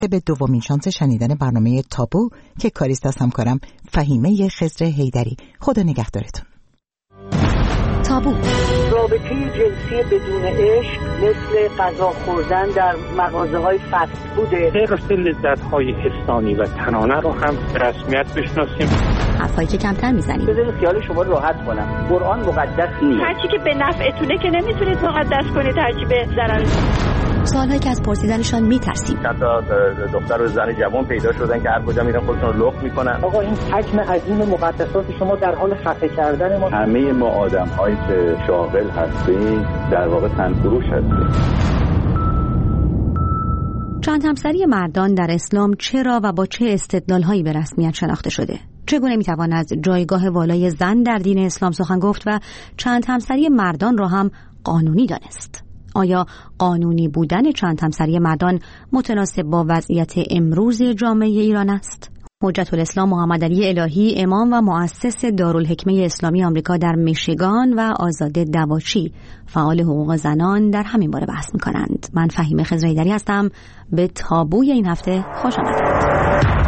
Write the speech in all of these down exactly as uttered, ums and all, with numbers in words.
به دومین شانس شنیدن برنامه تابو که کاریست از همکارم فهیمه خضر حیدری. خدا نگهدارتون. تابو. رابطه جنسی بدون عشق مثل غذا خوردن در مغازه‌های فست فوده. راسته لذت‌های حسانی و تنانه رو هم به رسمیت بشناسیم. حرفایی که کمتر میزنیم. بذارید خیال شما راحت کنم. قرآن مقدس نیست. هرچی که به نفعتونه که نمیتونید مقدس کنید، هرچی به ضرر. سوالهایی که از پرسیدنشان میترسیم. حتی دختر و زن جوان پیدا شدن که هر کجا میرن خودشون رو لخت میکنن. آقا این حجم عظیم مقدسات شما در حال خفه کردن ما. همه ما آدم‌هایی که شاغل هستیم در واقع تنفروش هستیم. چند همسری مردان در اسلام چرا و با چه استدلال‌هایی به رسمیت شناخته شده؟ چگونه میتوان از جایگاه والای زن در دین اسلام سخن گفت و چند همسری مردان را هم قانونی دانست؟ آیا قانونی بودن چند همسری مردان متناسب با وضعیت امروز جامعه ایران است؟ حجت الاسلام محمد علی الهی، امام و مؤسس دارالحکمه اسلامی آمریکا در میشیگان و آزاده دواچی، فعال حقوق زنان، در همین باره بحث می‌کنند. من فهیمه خضر حیدری هستم. به تابوی این هفته خوش آمدید.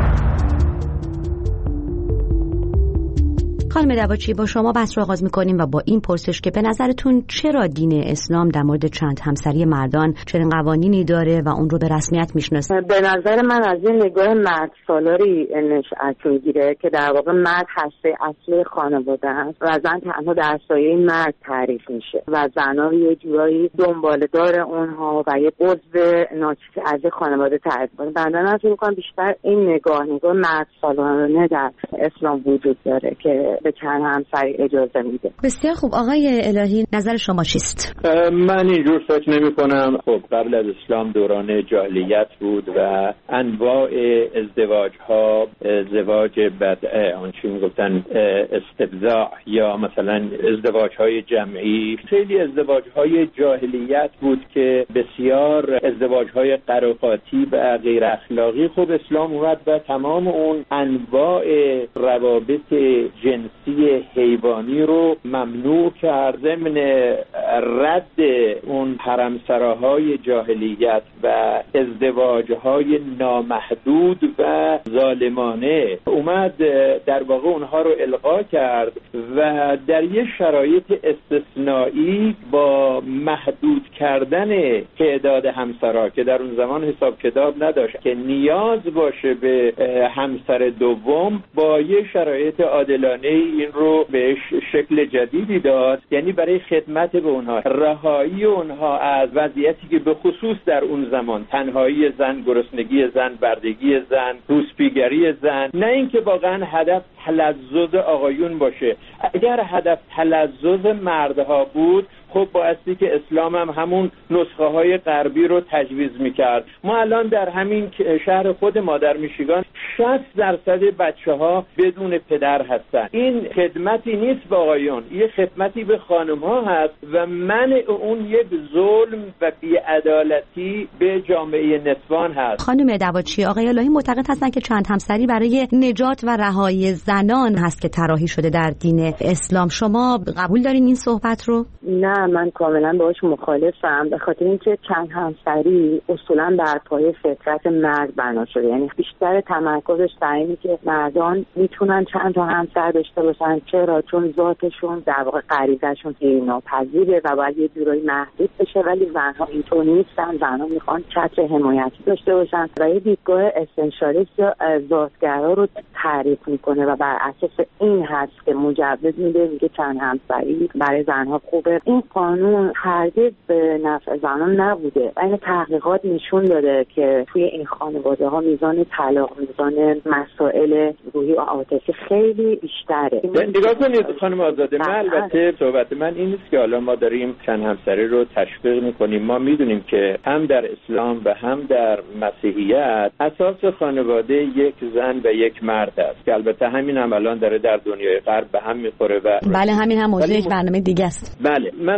خانم دواچی، با شما بحث رو آغاز می‌کنیم و با این پرسش که به نظرتون چرا دین اسلام در مورد چند همسری مردان چنین قوانینی داره و اون رو به رسمیت میشناسه؟ به نظر من از این نگاه مرد سالاری نشأت میگیره که در واقع مرد هسته اصلی خانواده است و زن تنها در سایه مرد تعریف میشه و زن‌ها یه جورایی دنباله‌دار اونها و یه عضو ناچیز از خانواده تعریف می‌کنه. بنده نظر می‌کنم بیشتر این نگاه نگاه مرد سالارانه در اسلام وجود داره که به چند همسری اجازه میده. بسیار خوب. آقای الهی، نظر شما چیست؟ من اینجور فکر نمی کنم. خب قبل از اسلام دوران جاهلیت بود و انواع ازدواج ها، ازدواج بدعه، آنچه میگفتن استبضاع یا مثلا ازدواج های جمعی، خیلی ازدواج های جاهلیت بود که بسیار ازدواج های قراقاتی و غیر اخلاقی. خب اسلام اومد و تمام اون انواع روابط جنسی حیوانی رو ممنوع کرد، ضمن رد اون حرمسراهای جاهلیت و ازدواجهای نامحدود و ظالمانه اومد در واقع اونها رو الغا کرد و در یه شرایط استثنایی با محدود کردن تعداد همسرا که در اون زمان حساب کتاب نداشت که نیاز باشه به همسر دوم، با یه شرایط عادلانه این رو بهش شکل جدیدی داد، یعنی برای خدمت به اونها، رهایی اونها از وضعیتی که به خصوص در اون زمان تنهایی زن، گرسنگی زن، بردگی زن، روسپیگری زن، نه اینکه واقعا هدف تلذذ آقایون باشه. اگر هدف تلذذ مردها بود، خب بایستی که اسلام هم همون نسخه های غربی رو تجویز میکرد. ما الان در همین شهر خود ما در میشیگان شصت درصد بچه ها بدون پدر هستن. این خدمتی نیست به آقایون، یه خدمتی به خانم ها هست و منع اون یک ظلم و بی‌عدالتی به جامعه نسوان هست. خانم دواچی، آقای الهی معتقد هستن که چند همسری برای نجات و رهایی زنان هست که طراحی شده در دین اسلام. شما قبول دارین این صحبت رو؟ نه، من کاملا باهاش مخالفم، به خاطر اینکه چند همسری اصولا بر پایه فطرت مرد بنا شده، یعنی بیشتر تمرکزش در اینه که مردان میتونن چند تا همسر داشته باشن. چرا؟ چون ذاتشون در واقع غریزه‌شون ناپذیره و باید یه جورایی محدود بشه، ولی زنها اینطور نیستن. زنها میخوان چتر حمایتی داشته باشن و یه دیدگاه اسنشالیست یا ذاتگرا رو تعریف میکنه و بر اساس این هست که مجوز میده، میگه چند همسری برای زنها خوبه. این قانون هرگز به نفع زنان نبوده و این تحقیقات نشون داده که توی این خانواده ها میزان طلاق، میزان مسائل روحی و عاطفی خیلی بیشتره. نگاه کنید خانم آزاده، من البته صحبت من این نیست که حالا ما داریم چند همسری رو تشویق میکنیم. ما میدونیم که هم در اسلام و هم در مسیحیت اساس خانواده یک زن و یک مرد است که البته همین هم الان داره در دنیای غرب به هم میخوره و بله همین هم موضوع یک برنامه دیگه است. بله، من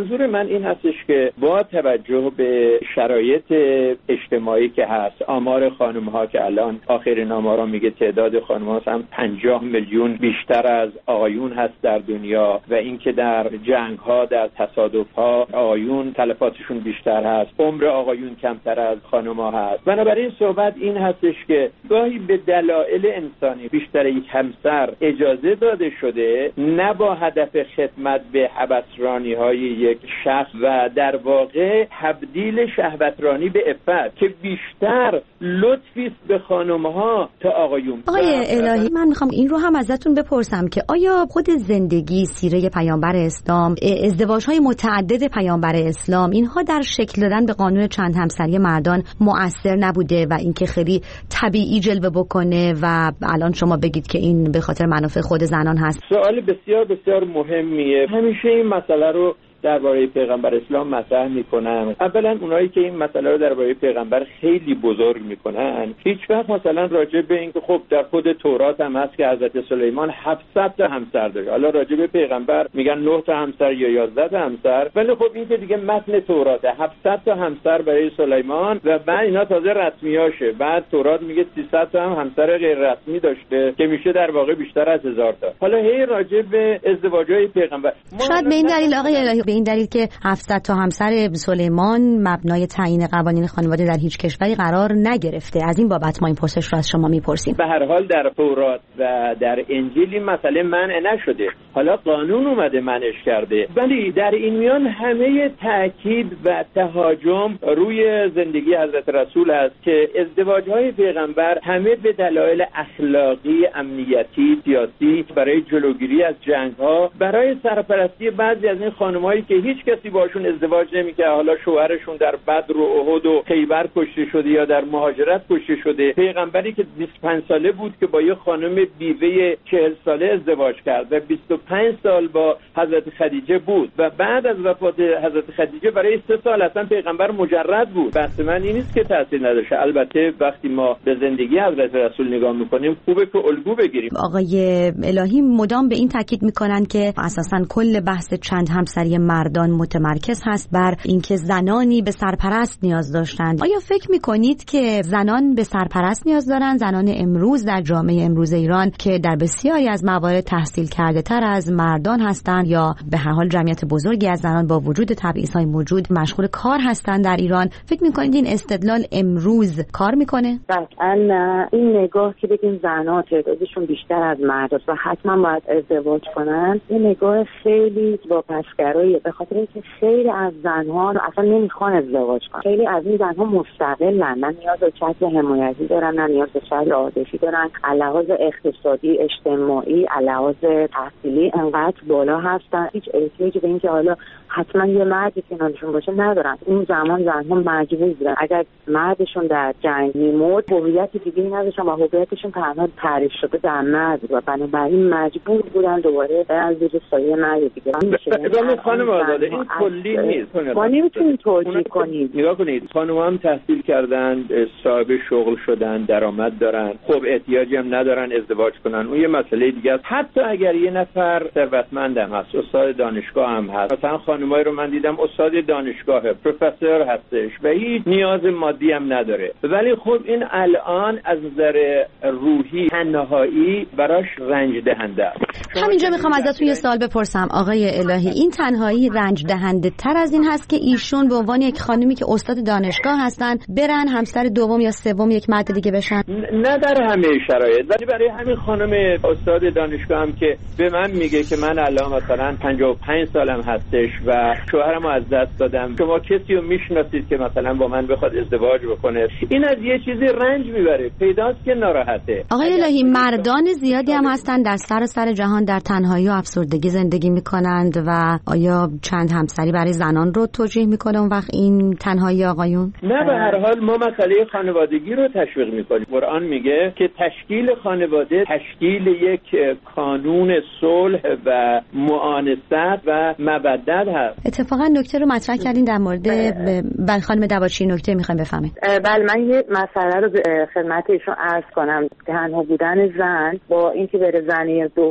منظور من این هستش که با توجه به شرایط اجتماعی که هست، آمار خانم ها که الان آخرین آمارا میگه تعداد خانم ها هم پنجاه میلیون بیشتر از آقایون هست در دنیا و اینکه در جنگ ها، در تصادف ها آقایون تلفاتشون بیشتر هست، عمر آقایون کمتر از خانم ها هست. بنابراین صحبت این هستش که گاهی به دلایل انسانی بیشتر یک همسر اجازه داده شده، نه با هدف خدمت به هوسرانی های یک شخص و در واقع تبدیل شهوترانی به عفت که بیشتر لطفی است به خانم ها تا آقایون. آقای الهی، من میخوام این رو هم ازتون بپرسم که آیا خود زندگی، سیره پیامبر اسلام، ازدواج های متعدد پیامبر اسلام، اینها در شکل دادن به قانون چند همسری مردان مؤثر نبوده و اینکه خیلی طبیعی جلوه بکنه و الان شما بگید که این به خاطر منافع خود زنان هست؟ سوال بسیار بسیار مهمیه. همیشه این مسئله رو درباره پیغمبر اسلام مطرح میکنن. اولا اونایی که این مسئله رو درباره پیغمبر خیلی بزرگ میکنن، هیچ وقت مثلا راجع به اینکه خب در خود تورات هم هست که حضرت سلیمان هفتصد تا همسر داشت، حالا راجع به پیغمبر میگن نه تا همسر یا یازده تا همسر، ولی خب این که دیگه متن توراته، هفتصد تا همسر برای سلیمان و بعد اینا تازه رسمیاشه. بعد تورات میگه سیصد تا هم همسر غیر رسمی داشته که میشه در واقع بیشتر از هزار تا. حالا هی راجع به ازدواجهای پیغمبر، شاید به این دلیل آقای الهی، به این دلیل که هفتصد تا همسر سلیمان مبنای تعیین قوانین خانواده در هیچ کشوری قرار نگرفته. از این بابت ما این پرسش رو از شما میپرسیم. به هر حال در تورات و در انجیل این مسئله منع نشده، حالا قانون اومده منعش کرده، ولی در این میان همه تاکید و تهاجم روی زندگی حضرت رسول است که ازدواج‌های پیغمبر همه به دلایل اخلاقی، امنیتی، سیاسی، برای جلوگیری از جنگ‌ها، برای سرپرستی بعضی از این خانم‌هایی که هیچ کسی باشون ازدواج نمی‌کنه، حالا شوهرشون در بدر و احد و خیبر کشته شده یا در مهاجرت کشته شده. پیغمبری که بیست و پنج ساله بود که با یه خانم بیوه چهل ساله ازدواج کرد و بیست و پنج سال با حضرت خدیجه بود و بعد از وفات حضرت خدیجه برای سه سال اصلا پیغمبر مجرد بود. بحث من این نیست که تاثیر نداشته. البته وقتی ما به زندگی حضرت رسول نگاه می‌کنیم خوبه که الگو بگیریم. آقای الهی مدام به این تاکید می‌کنن که اساساً کل بحث چند همسری مردان متمرکز هست بر اینکه زنانی به سرپرست نیاز داشتند. آیا فکر می‌کنید که زنان به سرپرست نیاز دارند؟ زنان امروز در جامعه امروز ایران که در بسیاری از موارد تحصیل کرده تر از مردان هستند یا به هر حال جمعیت بزرگی از زنان با وجود تبعیض‌های موجود مشغول کار هستند در ایران، فکر می‌کنید این استدلال امروز کار می‌کنه؟ قطعاً. این نگاه که بگیم زنان تعدادشون بیشتر از مرداست و حتما باید ازدواج کنن، این نگاه خیلی واپسگراییه، به خاطر اینکه خیلی از زنها اصلا نمیخوان ازدواج کنن. خیلی از این زنها مستقلن، نه نیاز به چتر حمایتی دارن، نه نیاز به چتر عاطفی دارن. لحاظ اقتصادی، اجتماعی، لحاظ تحصیلی انقدر بالا هستن، هیچ احتیاجی به اینکه حالا حتما یه مردی کنارشون باشه ندارن. اون زمان زنها مجبور بودن اگر مردشون در جنگ میمرد هویت دیگه‌ای نداشتن و هویتشون تنها تعریف شده در مرد و بنابراین مجبور بودن دوباره از زیر سایه مرد دیگه. ولی خانم آزاده این کلی نیست. ما نمیتونیم توجیه کنیم. نگاه کنید، خانم هم تحصیل کردن، صاحب شغل شدن، درآمد دارن، خب احتیاجی هم ندارن ازدواج کنن. اون یه مسئله دیگه است. حتی اگر یه نفر ثروتمند هم هست، استاد دانشگاه هم هست، مثلا خانمایی رو من دیدم استاد دانشگاهه، پروفسور هستش و هیچ نیاز مادی هم نداره، ولی خب این الان از نظر روحی تنهایی براش رنج دهنده است. همینجا میخوام ازتون یه سوال بپرسم آقای الهی، این تنهایی رنج دهنده تر از این هست که ایشون به عنوان یک خانمی که استاد دانشگاه هستن برن همسر دوم یا سوم یک مرد دیگه بشن؟ نه در همه شرایط، ولی برای همین خانم استاد دانشگاه هم که به من میگه که من الان مثلا پنجاه و پنج سالم هستش و شوهرمو از دست دادم، شما کسی رو میشناسید که مثلا با من بخواد ازدواج بکنه؟ این از یه چیزی رنج میبره، پیداست که ناراحته. آقای الهی، مردان زیادی هم هستن در سر سر جهان در تنهایی و افسردگی زندگی میکنند و آیا چند همسری برای زنان رو توجیه میکنه اون وقت این تنهایی آقایون؟ نه، به هر حال ما مسئله خانوادگی رو تشویق میکنیم. قرآن میگه که تشکیل خانواده تشکیل یک کانون صلح و معانست و مودت هست. اتفاقا نکته رو مطرح کردین در مورد بل خانم دواشی، نکته میخوایم بفهمید. بله، من یه مسئله رو خدمت ایشون عرض کنم. تنها بودن زن با اینکه بره زنی دومی یا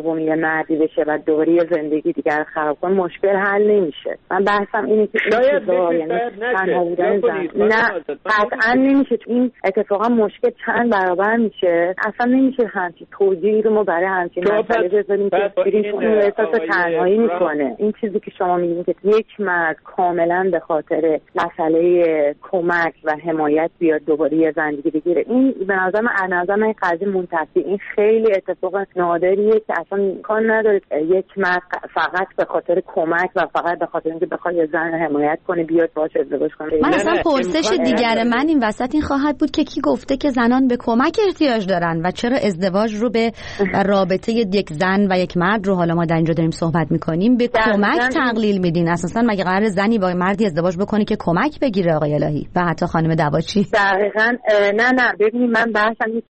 مردی بشه و دوباره زندگی دیگر خراب کنه مشکل حل نمیشه. من بحثم اینه که یعنی تنها بودن زن نه قطعا نمیشه. این اتفاقا مشکل چند برابر میشه. اصلا نمیشه همچین توجیهی رو ما برای همچین مسئله بذاریم که این احساس تنهایی میکنه. این چیزی که شما میگین که یک مرد کاملا به خاطر مسئله کمک و حمایت بیاد دوباره یه زندگی بگیره، این به نظر من از نظر من قضیه منتفی، این خیلی اتفاق نادریه که اصلا امکان نداره یک مرد فقط به خاطر کمک و فقط به خاطر اینکه بخواد یه زن حمایت کنه بیاد باهاش ازدواج کنه. من اصلا پرسش دیگر من این وسط این خواهد بود که کی گفته که زنان به کمک احتیاج دارن و چرا ازدواج رو به رابطه یک زن و یک مرد رو، حالا ما در اینجا داریم صحبت میکنیم، به کمک تقلیل میدین؟ اساسا مگه قرار زنی با مردی ازدواج بکنه که کمک بگیره آقای الهی و حتی خانم دواچی؟ دقیقاً نه نه ببینید من بحثم نیست